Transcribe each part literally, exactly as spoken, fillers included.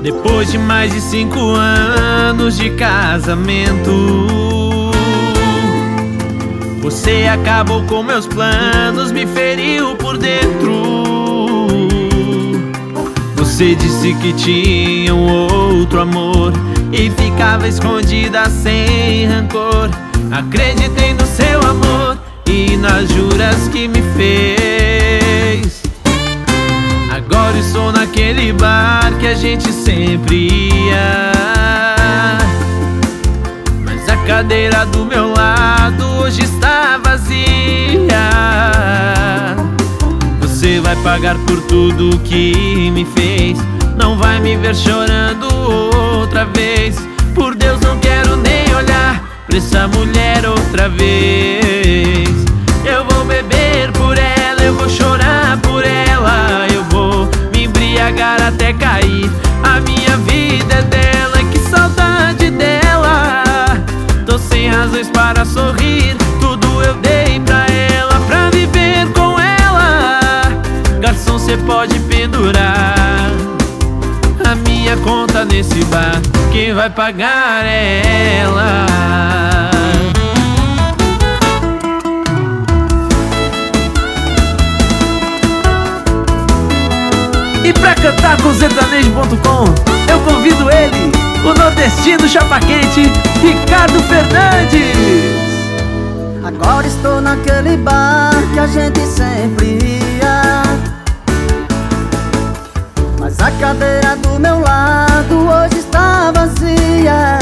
Depois de mais de cinco anos de casamento, você acabou com meus planos, me feriu por dentro. Você disse que tinha um outro amor e ficava escondida sem rancor. Acreditei no seu amor e nas juras que me fez. Agora estou naquele bar que a gente sempre ia, mas a cadeira do meu lado hoje está vazia. Você vai pagar por tudo que me fez, não vai me ver chorando outra vez. Por Deus, não quero nem olhar pra essa mulher outra vez. Eu vou beber por ela, eu vou chorar por ela, eu vou me embriagar até cair. A minha vida é dela, que saudade dela. Tô sem razões para sorrir, tudo eu dei pra ela, pra viver com ela. Garçom, cê pode pendurar a minha conta nesse bar, quem vai pagar é ela. E pra cantar com o sertanejo ponto com, eu convido ele, o nordestino chapa quente, Ricardo Fernandes. Agora estou naquele bar que a gente sempre ia, mas a cadeira do meu lado hoje está vazia.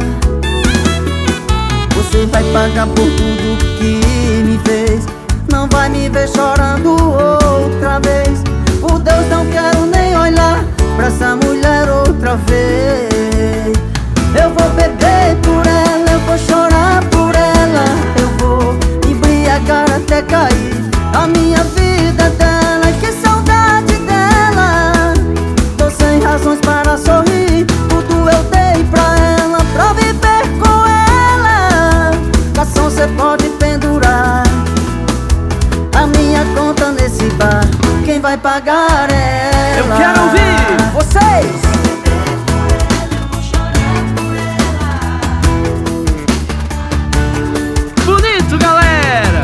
Você vai pagar por tudo que me fez, não vai me ver chorando outra vez. Por Deus, não quero nem olhar pra essa mulher outra vez. Eu vou beber por ela, eu vou chorar por ela, eu vou me embriagar até cair. A minha vida é dela, que saudade dela. Tô sem razões para sorrir, tudo eu dei pra ela, pra viver com ela. Garçom, cê pode pendurar a minha conta nesse bar, quem vai pagar é ela. Eu quero ouvir vocês. Bonito, galera!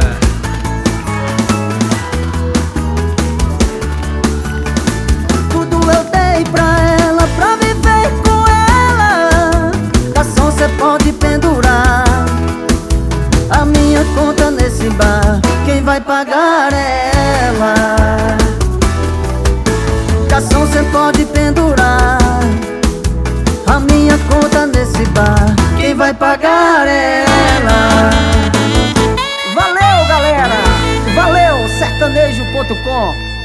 Tudo eu dei pra ela, pra viver com ela. Garçom, cê pode pendurar a minha conta nesse bar, quem vai pagar é ela. Garçom, cê pode pendurar a minha conta nesse bar, quem vai pagar é ela. Valeu, galera! Valeu, sertanejo ponto com.